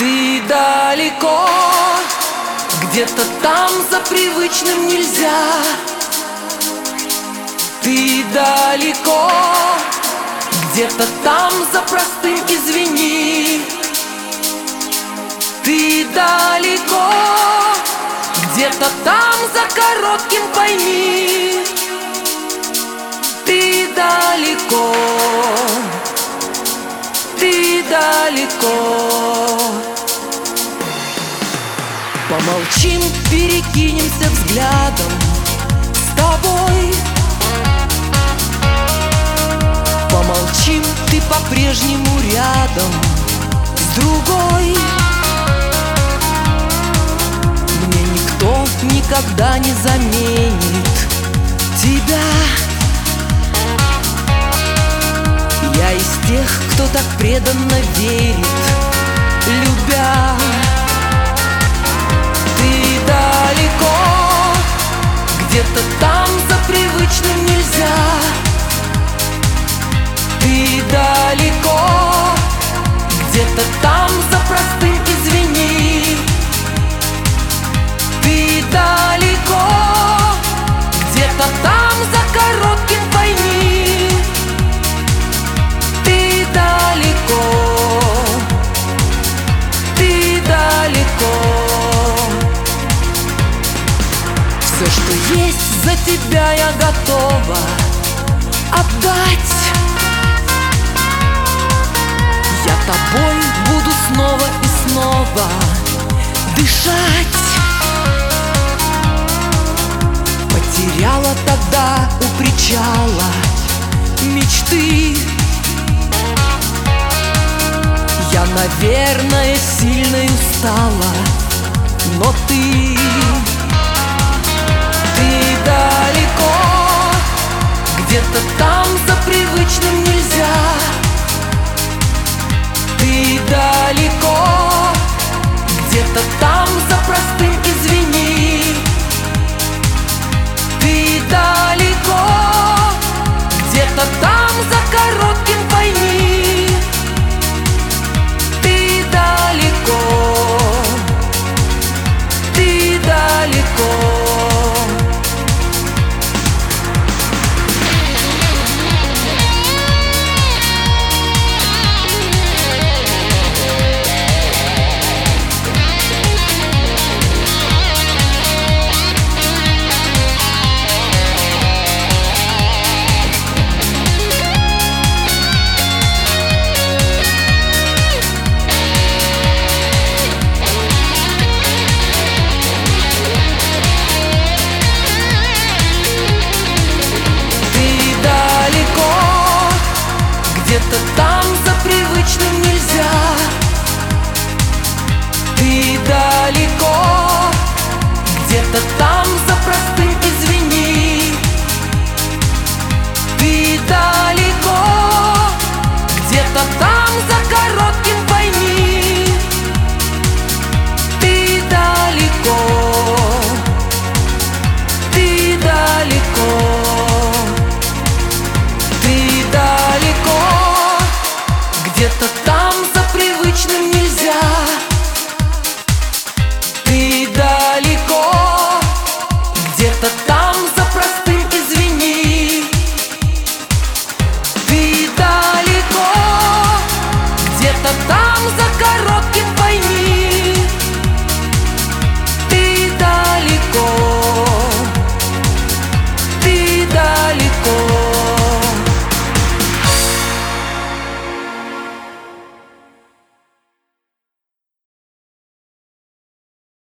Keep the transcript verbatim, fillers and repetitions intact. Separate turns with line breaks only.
Ты далеко, где-то там за привычным нельзя. Ты далеко, где-то там за простым извини. Ты далеко, где-то там за коротким пойми. Ты далеко, ты далеко. Помолчим, перекинемся взглядом с тобой. Помолчим, ты по-прежнему рядом с другой. Мне никто никогда не заменит тебя. Я из тех, кто так преданно верит, любя. Ты далеко, где-то там за привычным нельзя. Ты далеко, где-то там за простым извини. Ты далеко, где-то там за коротким пойми. Ты далеко, ты далеко. Все, что есть, за тебя я готова отдать. Я тобой буду снова и снова дышать. Потеряла тогда у причала мечты. Я, наверное, сильно устала, но ты, ты далеко, где-то там за привычным нельзя. Ты далеко, где-то там за простым извини. Ты далеко, где-то там за коротким пойми. Ты далеко, ты далеко. Где-то там за привычным нельзя. Ты далеко, где-то там за простым извини. Ты далеко.